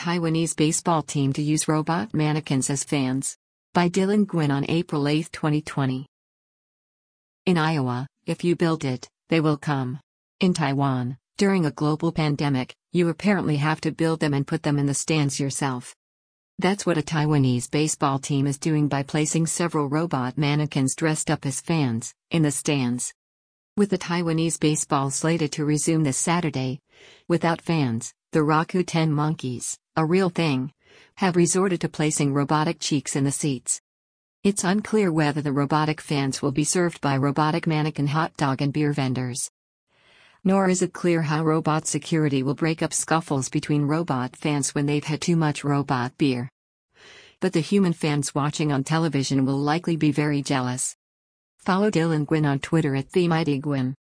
Taiwanese baseball team to use robot mannequins as fans. By Dylan Gwynn on April 8, 2020. In Iowa, if you build it, they will come. In Taiwan, during a global pandemic, you apparently have to build them and put them in the stands yourself. That's what a Taiwanese baseball team is doing by placing several robot mannequins dressed up as fans in the stands. With the Taiwanese baseball slated to resume this Saturday, without fans, the Rakuten Monkeys, a real thing, have resorted to placing robotic cheeks in the seats. It's unclear whether the robotic fans will be served by robotic mannequin hot dog and beer vendors. Nor is it clear how robot security will break up scuffles between robot fans when they've had too much robot beer. But the human fans watching on television will likely be very jealous. Follow Dylan Gwynn on Twitter @TheMightyGwynn.